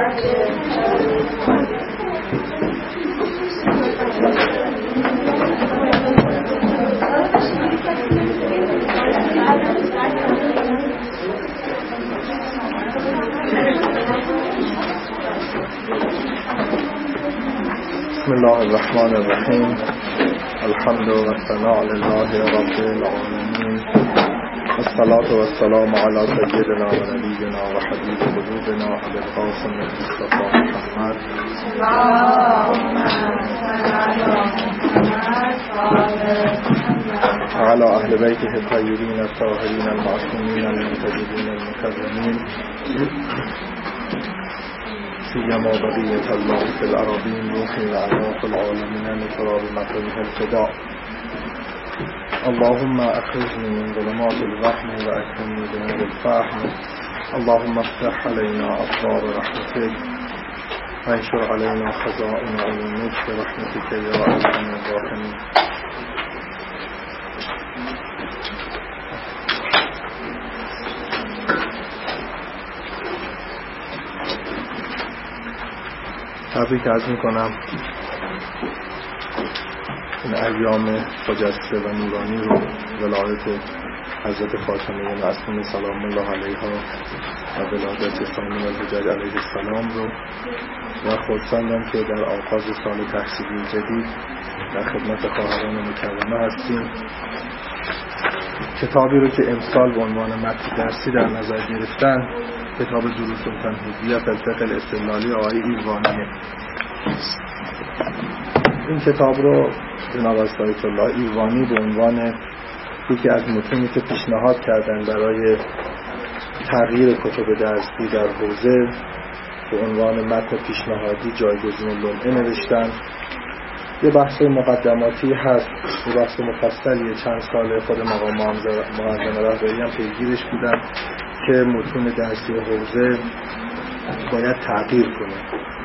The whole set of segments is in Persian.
بسم الله الرحمن الرحیم. الحمد و ثناء لله رب العالمین. الصلاة و السلام علی سیدنا و نبینا و حبیب قلوبنا ابی القاسم المصطفى محمد وعلى اهل بیته الطیبین الطاهرین المعصومین المنتجبین المکرمین سیما بقیة الله في الأراضين روحي وأعراف العالمين نكرار مقامه الفداء. اللهم أخرجني من ظلمات الوهم وأكرمني بنور الفهم. اللهم افتح علينا أبواب رحمتك وانشر علينا خزائن علومك برحمتك يا أرحم الراحمين. تبریک عرض میکنم این ایام خجسته و نورانی رو، ولایت حضرت فاطمه معصومه سلام الله علیها و ولادت ثانی الحجج علیه السلام رو، و خرسندم که در آغاز سال تحصیلی جدید در خدمت خواهران مکرمه هستیم. کتابی رو که امسال به عنوان متن درسی در نظر گرفتن کتاب دروس التنهیدیه فی الفقه الاستدلالی آقای ایوانیه. این کتاب رو جناب آیت الله ایوانی به عنوان یکی از متونی که پیشنهاد کردن برای تغییر کتب درسی در حوزه به عنوان متن پیشنهادی جایگزین لمعه نوشتن. یه بحث مقدماتی هست، یه بحث مفصلیه، چند سال خود مقام معظم رهبری هم پیگیرش بودن که متون درسی حوزه باید تغییر کنه.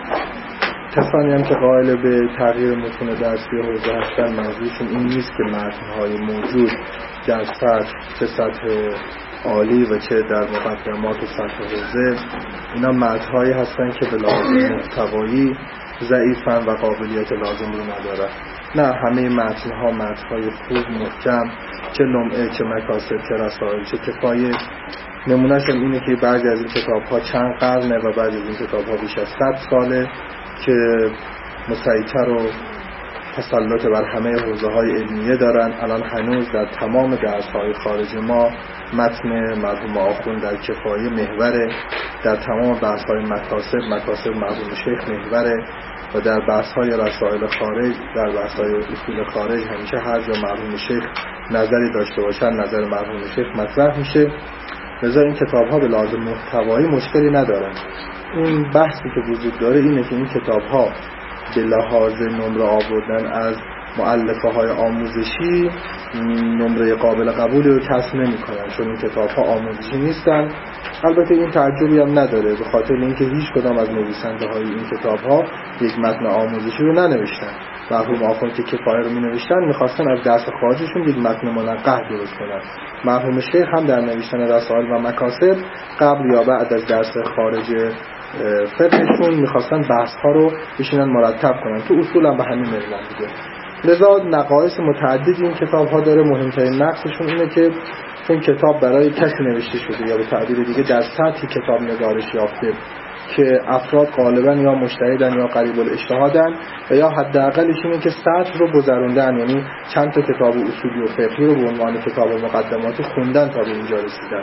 کسانی هم که قائل به تغییر متون درسی حوزه هستن منظورشون این نیست که متن‌های موجود در چه سطح عالی و چه در مقدمات و سطح حوزه اینا متن‌هایی هستن که به لحاظ محتوایی ضعیفن و قابلیت لازم رو ندارن. نه، همه متن‌ها متن‌های خوب محکم، چه لمعه چه مکاسب چه رسائل چه کفایه. نمونهش اینه که بعضی از این کتاب‌ها چند قرنه و بعضی از این کتاب‌ها بیش از 100 ساله که مسیطر و تسلط بر همه حوزه‌های علمیه دارن. الان هنوز در تمام درس‌های خارج ما متن مرحوم آخوند در کفایه محوره، در تمام بحث‌های مکاسب مرحوم شیخ محوره و در بحث‌های رسائل خارج، در بحث‌های اصول خارج همیشه هر جا مرحوم شیخ نظری داشته باشن نظر مرحوم شیخ مطرح میشه. لذا این کتاب‌ها به لحاظ محتوایی مشکلی ندارن. این بحثی که وجود داره اینه که این کتاب‌ها به لحاظ نمره آوردن از مؤلفه‌های آموزشی نمره قابل قبولی رو کسب نمی‌کنن، چون این کتاب‌ها آموزشی نیستن. البته این تعجبی هم نداره، به خاطر اینکه هیچ کدام از نویسنده‌های این کتاب‌ها یک متن آموزشی رو ننوشتن. مرحوم آخوند که کفایه رو می‌نوشتن می‌خواستن از درس خارجشون یک متن منقح درست کنن. مرحوم شیخ هم در نوشتن رسائل و مکاسب قبل یا بعد از درس خارج فقهشون می‌خواستن بحث‌ها رو بشینن مرتب کنن. تو اصول هم به همین مبنا بوده. لذا نقایص متعددی این کتاب‌ها داره. مهمترین نقصشون اینه که این کتاب برای کسی نوشته شده یا به تعبیر دیگه در سطحی کتاب نگارش یافته که افراد غالبا یا مجتهدن یا قریب الاجتهادن و یا حداقلش اینه که سطح رو گذروندن، یعنی چند تا کتاب اصولی و فقهی رو به عنوان کتاب مقدماتی خوندن تا به اینجا رسیدن.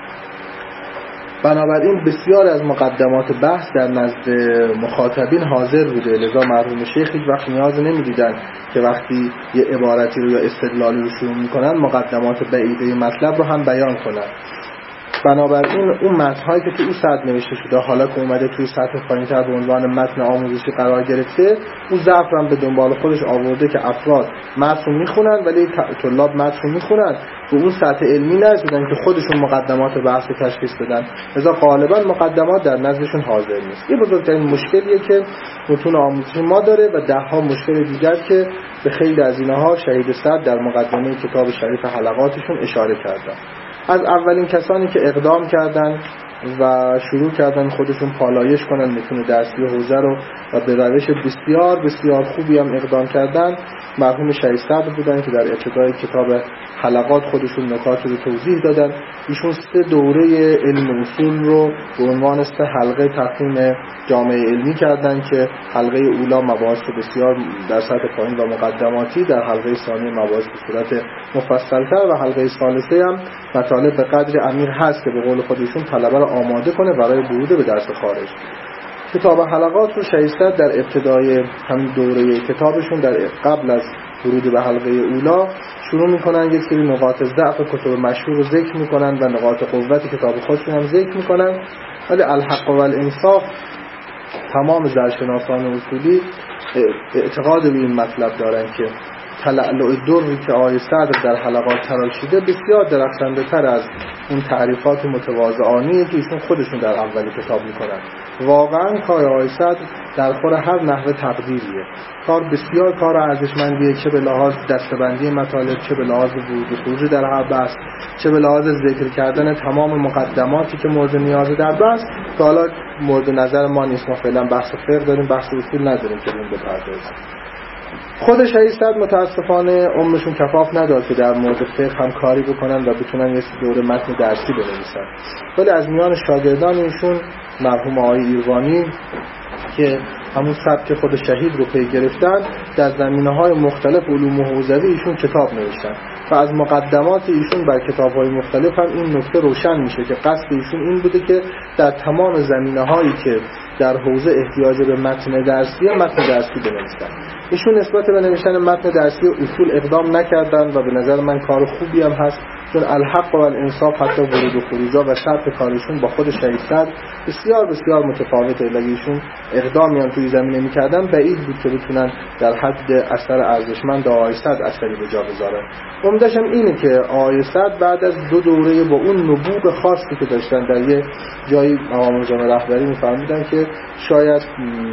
بنابراین بسیار از مقدمات بحث در نزد مخاطبین حاضر بوده. لذا مرحوم شیخ هیچ وقت نیاز نمی‌دیدن که وقتی یه عبارتی رو یا استدلالی رو شروع می‌کنن مقدمات بعیده مطلب رو هم بیان کنن. بنابراین اون متن‌هایی که تو اون سطح نوشته شده حالا که اومده توی سطح پایین‌تر به عنوان متن آموزشی قرار گرفته، اون ضعف هم به دنبال خودش آورده که افراد متن میخونن ولی طلاب متن میخونن و اون سطح علمی نرسیدن که خودشون مقدمات بحث رو تشخیص بدن. لذا غالبا مقدمات در نظرشون حاضر نیست. این بزرگترین مشکلیه که متون آموزشی ما داره و ده ها مشکل دیگر که به خیلی از اینها شهید صدر در مقدمه کتاب شریف حلقاتشون اشاره کردن. از اولین کسانی که اقدام کردن و شروع کردن خودشون پالایش کنن متون درسی حوزه رو و به روش بسیار بسیار خوبی هم اقدام کردن. مرحوم شهید صدر بودن که در ابتدای کتاب حلقات خودشون نکات رو توضیح دادن. ایشون 3 دوره علم اصول رو به عنوان 3 حلقه تقسیم جامعه علمی کردن که حلقه اولا مباحث بسیار در سطح پایین و مقدماتی، در حلقه ثانی مباحث به صورت مفصل‌تر و حلقه ثالثه هم مطالب به قدر عمیق هست که به قول خودشون طلبه رو آماده کنه برای ورود به درس خارج. کتاب حلقات رو شهید صدر در ابتدای همین دوره کتابشون در قبل از ورود به حلقه اولا شروع میکنن یک سری نقاط ضعف کتب مشهور رو ذکر میکنن و نقاط قوت کتاب خودشون هم ذکر میکنن. ولی الحق و الانصاف تمام زرشناسان اصولی اعتقاد به این مطلب دارن که تلألؤ دری که آقای صدر در حلقات تراشیده بسیار درخشنده تر از اون تعریفات متواضعانه‌ای که ایشون خودشون در اول کتاب میکنن. واقعا کار آقای صدر در خور هر نحوه تقدیریه. کار بسیار کار ارزشمندیه، چه به لحاظ دسته‌بندی مطالب، چه به لحاظ ورود و خروج در هر بحث، چه به لحاظ ذکر کردن تمام مقدماتی که مورد نیاز در بحث که حالا مورد نظر ما نیست. ما فعلا بحث فقه داریم، بحث اصول نداریم که اون بپردازیم. خود شهید صدر متاسفانه عمرشون کفاف نداد که در مورد فقه هم کاری بکنن و بتونن یه دوره متن درسی بنویسن. ولی از میان شاگردان ایشون مرحوم آقای ایروانی که همون سبک خود شهید رو پی گرفتن، در زمینه‌های مختلف علوم حوزوی ایشون کتاب نوشتن و از مقدمات ایشون بر کتاب‌های مختلف هم این نکته روشن میشه که قصد ایشون این بوده که در تمام زمینه‌هایی که در حوزه احتیاج به متن درسی بنویسن. ایشون نسبت به نوشتن متن درسی اصول اقدام نکردن و به نظر من کار خوبی هم هست، چون الحق و الانصاف حتی ورود و خروجا و شرط کارشون با خود شهید صدر بسیار بسیار متفاوته. اگه ایشون اقدامی هم توی زمینه میکردن بعید بود که بتونن در حد اثر ارزشمند آقای صدر اثری به جا بذارن. عمدش هم اینه که آقای صدر بعد از 2 دوره با اون نبوغ خاصی که داشتن در یه جایی مقام جامعه رهبری میفهمیدن که شاید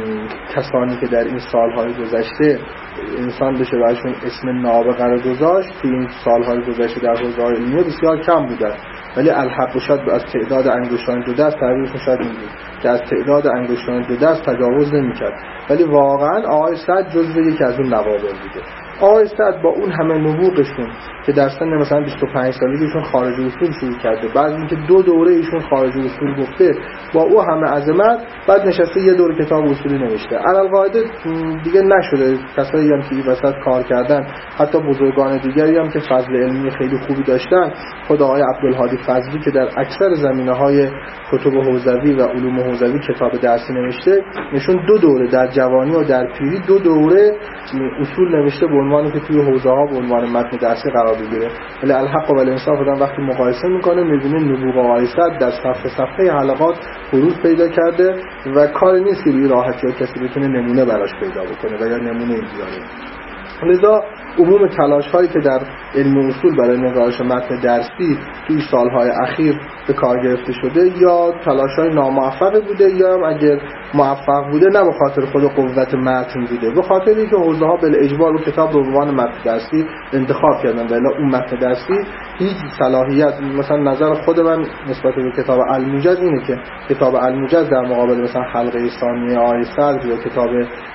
کسانی که در این سالهای گذشته انسان بشه براشون اسم نابغه رو گذاشت توی این سالهای گذشته در حوزه علمیه بسیار کم بودن، ولی الحق شاید از تعداد انگشتان 2 دست تعریفش شاید این بود که از تعداد انگشتان 2 دست تجاوز نمی‌کرد، ولی واقعا آقای صدر جزو یکی از اون نوابغ بوده. آقای صدر با اون همه نبوغشون که در سن مثلا 25 سالگیشون خارج اصول شروع کرده، بعد اینکه 2 دوره ایشون خارج اصول گفته، با او همه عظمت بعد نشسته یه دوره کتاب اصولی نوشته. علالقاعده دیگه نشده کسایی هم که این وسط کار کردن، حتی بزرگان دیگری هم که فضل علمی خیلی خوبی داشتن، خود آقای عبدالهادی فضلی که در اکثر زمینه‌های کتب حوزوی و علوم حوزوی کتاب درسی نوشته، نشون 2 دوره در جوانی و در پیری 2 دوره اصول نوشته به عنوانی که توی حوزه‌ها به عنوان متن درسی قرار بگیره. ولی الحق و الانصاف آدم وقتی مقایسه میکنه میبینه نبوغ آقای صدر در صفحه حلقات بروز پیدا کرده و کار نیست که روی راحتی کسی بتونه نمونه براش پیدا بکنه و یا نمونه بیاره. لذا عموم تلاش هایی که در علم اصول برای نگارش متن درسی توی سالهای اخیر به کار گرفته شده یا تلاش های ناموفق بوده یا هم اگر موفق بوده نه به خاطر خود قوت متن بوده، به خاطر اینکه حوزه ها به اجبار رو کتاب به عنوان متن درسی انتخاب کردن، ولی اون متن درسی هیچ صلاحیت. مثلا نظر خود من نسبت به کتاب الموجز اینه که کتاب الموجز در مقابل مثلا حلقه ثانیه آقای صدر یا کتاب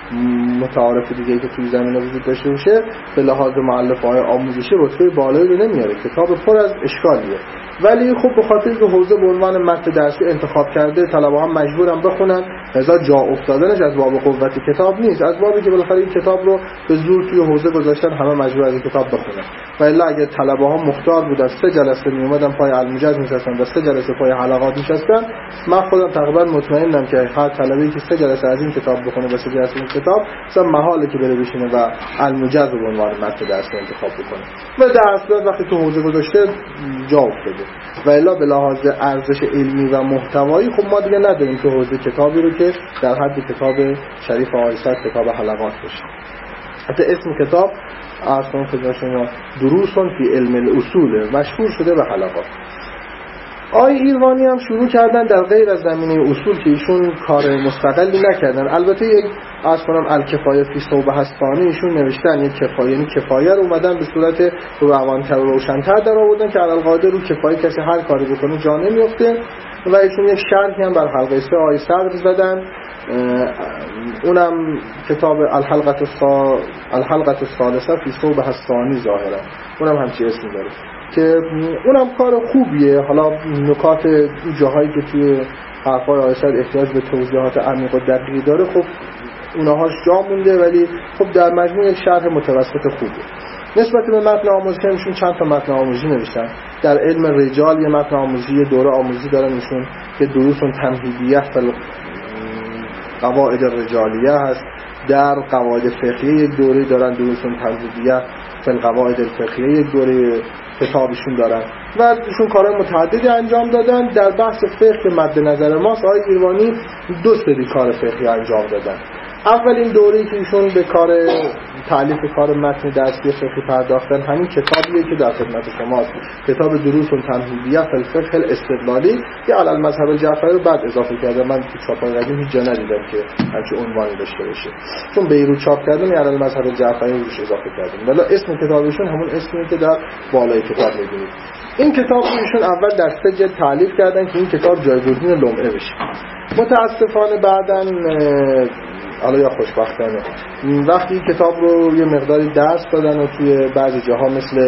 متعارف دیگه که توی زمینه وجود داشته باشه به لحاظ مؤلفه‌های آموزشی رتبه بالایی رو نمیاره، کتاب پر از اشکالیه. ولی خب به خاطر که حوزه به عنوان متن درسی انتخاب کرده طلبه‌ها هم مجبورن بخونن، لذا جا افتادنش از باب قوت کتاب نیست، از بابی که بالاخره این کتاب رو به زور توی حوزه گذاشتن همه مجبور از این کتاب بخونن. و الا اگه طلبه‌ها مختار بودن 3 جلسه میومدن پای الموجز میشستن و 3 جلسه پای حلقات میشستن، من خودم تقریبا مطمئنم که هر طلبه‌ای که 3 جلسه از این کتاب بخونه و 3 جلسه این کتاب مثلا محاله که بره بشینه و الموجز رو به عنوان متن درسی انتخاب بکنه. و در اصل وقتی تو حوزه گذاشته جا افتاده. و الا به لحاظ ارزش علمی و محتوایی خب ما دیگه نداریم تو حوزه کتابی رو که در حد کتاب شریف آقای صدر کتاب حلقات باشه. حتی اسم کتاب اصلا خدمت شما دروسون فی علم الاصول مشهور شده به حلقات. آقای ایروانی هم شروع کردن در غیر از زمینه اصول که ایشون کار مستقلی نکردن. البته یک از کنم الکفایه فی صوبه هستانی ایشون نوشتن، یک کفایه، یعنی کفایه رو اومدن به صورت روانتر و روشن‌تر در آوردن که علالقاعده رو کفایه کسی هر کاری بکنه جا نمیفته و ایشون یک شرحی هم بر حلقه 3 آیه صدر زدن، اونم کتاب الحلقه الثالثه فی صوبه هستانی ظاهرا اونم همچین اسمی داره که اونم کار خوبیه. حالا نکات جاهایی که توی حرفای آیه صدر احتیاج به توضیحات عمیق و دقیقی داره خب اونهاش جا مونده، ولی خب در مجموع یک شرح متوسط خوبه. نسبت به متن آموزشی ایشون چند تا متن آموزشی نوشتن. در علم رجال یه متن آموزشی، یه دوره آموزشی دارن ایشون که دروسون تمهیدیه فی قواعد الرجالیه هست. در قواعد فقهی یک دوره دارن، دروسون تمهیدیه فی قواعد الفقهیه یک دوره کتابشون دارن و ایشون کارهای متعددی انجام دادن. در بحث فقه که مد نظر ماست آقای ایروانی 2 سری کار فقهی انجام دادن. اولین دوره‌ای که ایشون به کار تالیف کار متن درسی فقهی پرداختن همین کتابیه که در خدمت شماست، کتاب دروس تمهیدیه فی الفقه الاستدلالی که علی المذهب الجعفری رو بعد اضافه کردم. من تو چاپ‌های قدیم هیچ جا ندیدم که همچین عنوانی داشته باشه، چون بیرون چاپ کردن علی المذهب الجعفری روش اضافه کردیم، ولی اسم کتابشون همون اسمیه که در بالای کتاب می‌بینید. این کتاب رو ایشون اول در 3 جلد تالیف کردن که این کتاب جایگزین لمعه بشه. متاسفانه بعداً حالا یا خوشبختانه وقتی کتاب رو یه مقداری درس دادن و توی بعضی جاها مثل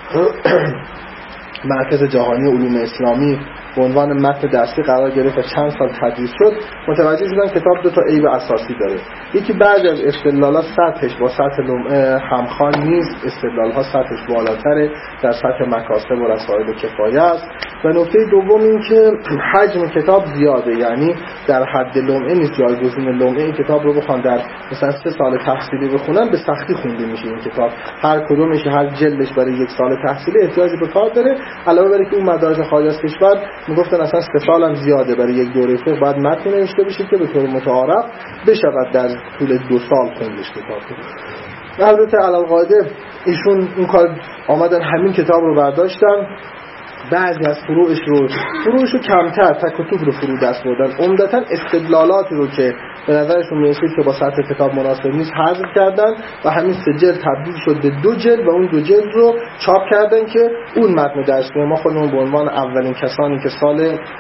مرکز جهانی علوم اسلامی به عنوان متن درسی قرار گرفت و چند سال تدریس شد، متوجه شدن کتاب 2 تا عیب اساسی داره. یکی بعضی از استدلالات سطحش با سطح لمعه همخوان نیست، استدلال‌ها سطحش بالاتره، در سطح مکاسب و رسائل کفایه است. و نکته دوم این که حجم کتاب زیاده، یعنی در حد لمعه نیست، جایگزین لمعه. این کتاب رو بخوان در مثلا 3 سال تحصیلی بخونن به سختی خونده میشه. این کتاب هر کدومش، هر جلدش برای 1 سال تحصیلی احتیاج به کار داره، علاوه بر اینکه اون مدارس خارج از کشور میگفتن اصلا 3 سال هم زیاده برای یک دوره فقه، بعد متن نوشته بشه که به طور متعارف بشود در طول 2 سال خوندش کتاب. البته علالقاعده ایشون این کار آمدن همین کتاب رو برداشتن، بعضی از فروعش رو کمتر تک و توک رو فرو دست بردن، عمدتاً استدلالاتی رو که به نظرشون میرسید که با سطح کتاب مناسب نیست حذف کردن و همین 3 جلد تبدیل شد به 2 جلد و اون 2 جلد رو چاپ کردن که اون متن درسی ما خودمون به عنوان اولین کسانی که سال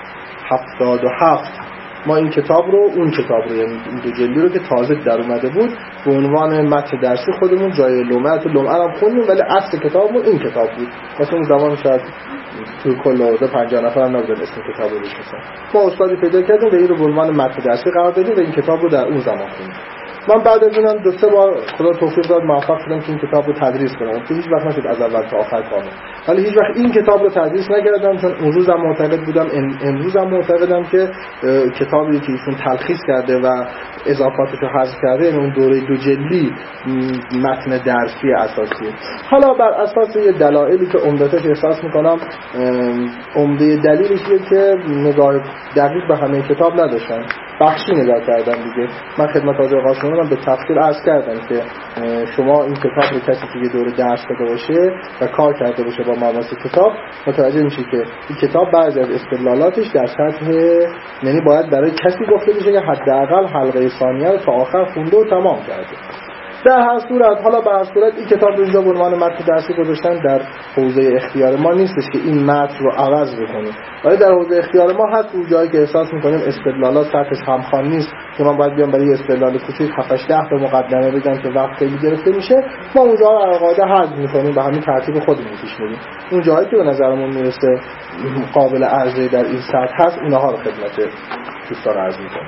77 ما این کتاب رو، اون کتاب رو، یعنی این 2 جلدی رو که تازه در اومده بود به عنوان متن درسی خودمون جای لمعه هم خوندیم، ولی اصل کتابمون این کتاب بود. مثلا اون زمان شاید تو کل حوزه 50 نفر هم نبودن اسم کتاب رو بشناسن. ما استادی پیدا کردیم و این رو به عنوان متن درسی قرار دادیم و این کتاب رو در اون زمان خوندیم. من بعد از اونم 2-3 بار خدا توفیق داد موفق شدم که این کتاب رو تدریس کنم که هیچ وقت نشد از اول تا آخر کامل، ولی هیچ وقت این کتاب رو تدریس نکردم چون اون روزم معتقد بودم، امروزم معتقدم که کتابی که ایشون تلخیص کرده و اضافاتش رو حذف کرده، یعنی اون دوره 2 جلدی متن درسی اساسی. حالا بر اساس یه دلایلی که عمدتش احساس میکنم عمده دلیلش اینه که نگاه دقیق به همه کتاب نداشتن، بخشی نگاه کردن دیگه. من خدمت حاضر قاسمیان به تفصیل عرض کردم که شما این کتاب رو کسی که یه دوره درس داده باشه و کار کرده باشه با مباحث کتاب متوجه میشه که این کتاب بعضی از استدلالاتش در سطح، یعنی باید برای کسی گفته بشه که حداقل حلقه ثانیه رو تا آخر خونده و تمام کرده. در هر صورت، حالا به هر صورت این کتاب رو اینجا به عنوان متن درسی گذاشتن، در حوزه اختیار ما نیستش که این متن رو عوض بکنیم، ولی در حوزه اختیار ما هست اون جایی که احساس می‌کنیم استدلالات سطحش همخوان نیست که من باید بیام برای استدلال کوچیک 7-8 تا مقدمه بگم که وقت خیلی گرفته میشه، ما اونجا رو القاعده حذف می‌کنیم و همین ترتیب خودمون پیش میریم. اون جایی که به نظرمون میرسه قابل عرضه در این سطح هست اونها رو خدمت دوستان عرض می‌کنم.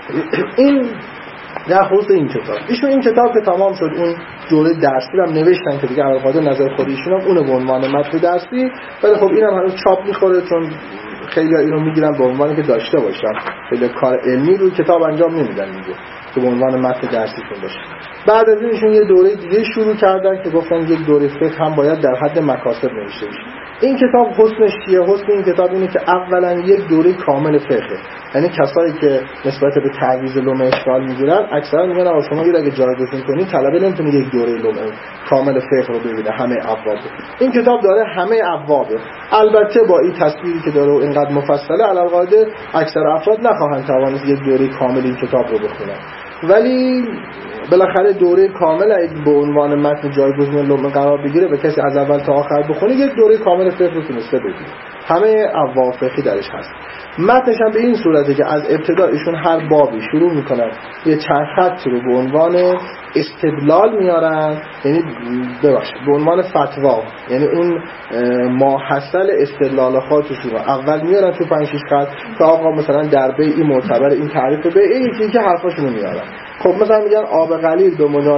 این در خصوص این کتاب، ایشون این کتاب که تمام شد اون دوره درسی هم نوشتن که دیگه القاعده نظر خود ایشون هم اون به عنوان متن درسی، ولی خب اینم هنوز چاپ می‌خوره چون خیلی اینو میگیرن به عنوانی که داشته باشن، خیلی کار علمی روی کتاب انجام نمیدن دیگه که به عنوان متن درسیشون باشه. بعد از اینشون یه دوره دیگه شروع کردن که گفتن یک دوره فقه هم باید در حد مکاسب نوشته بشه. این کتاب حسنش چیه؟ حسن این کتاب اینه که اولا یک دوره کامل فقه، یعنی کسایی که نسبت به تعویض لومه اشکال میگیرن اکثرا میگن آقا شما اگه جایگزین کنی طلبه نمیتونه یک دوره لومه کامل فقه رو ببینه، همه ابواب. این کتاب داره همه ابوابه، البته با این تصویری که داره و اینقدر مفصله علالقاعده اکثر افراد نخواهند توانست یک دوره کامل این کتاب رو بخونن، ولی بالاخره دوره کامل اگه به عنوان متن جایگزین لومه قرار بگیره و کسی از اول تا آخر بخونه یک دوره کامل فقه رو تونسته بگیره، همه ابواب فقهی درش هست. متنش هم به این صورته که از ابتدا ایشون هر بابی شروع میکنن یه چند خطی رو به عنوان استدلال میارن، یعنی ببخشید به عنوان فتوا، یعنی اون ماحصل استدلال خودشون رو اول میارن تو 5 6 خط که آقا مثلا در بیع معتبر این تعریف بیع، یکی که حرفاشونو میارن. خب مثلا میگن آب قلیل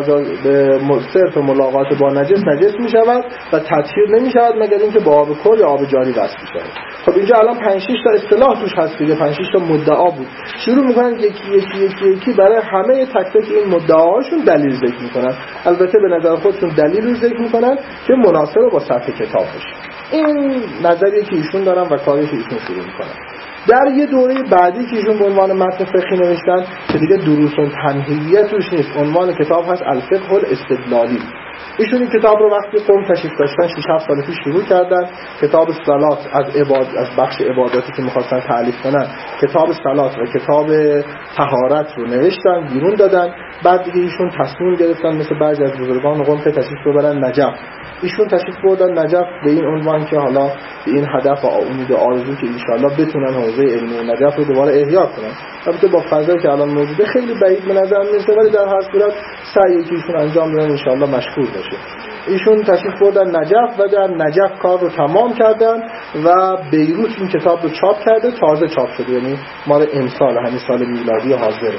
به صرف ملاقات با نجس میشود و تطهیر نمیشود مگر اینکه با آب کل یا آب جاری وصل بشه. خب اینجا الان 5 6 تا اصطلاح توش هست دیگه، 5 6 تا مدعا بود. شروع میکنن یکی برای همه تک تک این مدعاهاشون دلیل ذکر میکنن، البته به نظر خودشون دلیل رو ذکر میکنن که مناسب با سطح کتاب باشه. این نظریه که ایشون دارن و کاری که ایشون شروع میکنن. در یه دوره بعدی که ایشون به عنوان متن فقهی نوشتن که دیگه دروس و تمهیدیه توش نیست، عنوان کتاب هست الفقه الاستدلالی. ایشون این کتاب رو وقتی قم تشریف داشتن 6 7 سال پیش شروع کردن. کتاب صلات از بخش عباداتی که می‌خواستن تألیف کنن، کتاب صلات و کتاب طهارت رو نوشتن بیرون دادن. بعد دیگه ایشون تصمیم گرفتن مثل بعضی از بزرگان قم که تشریف ببرن نجف. ایشون تشریف بردن نجف به این عنوان که حالا به این هدف و امید آرزو که ان شاءالله بتونن حوزه علمی نجف رو دوباره احیا کنن. البته با فضایی که الان موجوده خیلی بعید به نظر میاد، ولی در هر صورت سعی که ایشون انجام دادن ان شاءالله مشکور بشه. ایشون تشریف بردن نجف و در نجف کار رو تمام کردن و بیروت این کتاب رو چاپ کرده، تازه چاپ شده، یعنی مال امسال، همین سال میلادی حاضره.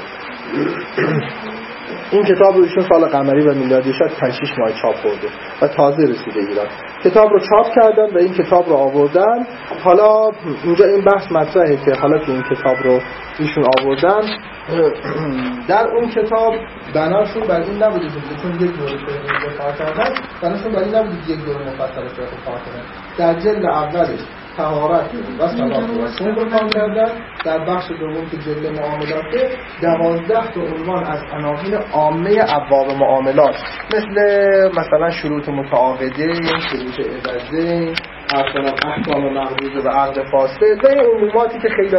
این کتاب رو ایشون سال قمری و میلادی شاید 5 6 ماه چاپ برده و تازه رسیده ایران. کتاب رو چاپ کردن و این کتاب رو آوردن. حالا اینجا این بحث مطرحه که حالا که این کتاب رو ایشون آوردن، در اون کتاب بناشون بر این نبوده که چون یک دوره فقه کار کردن، بناشون بر این نبوده که یک دوره مفصل فقه کار کنن. در جلد اولش طهارت و صلات و صوم رو کار کردن. در بخش دوم که جلد معاملاته 12 تا عنوان از عناوین عامه ابواب معاملات، مثلا شروط متعاقده، شروط عوضه، احکام مقبوضه و عقد فاسد و این عموماتی که خیلی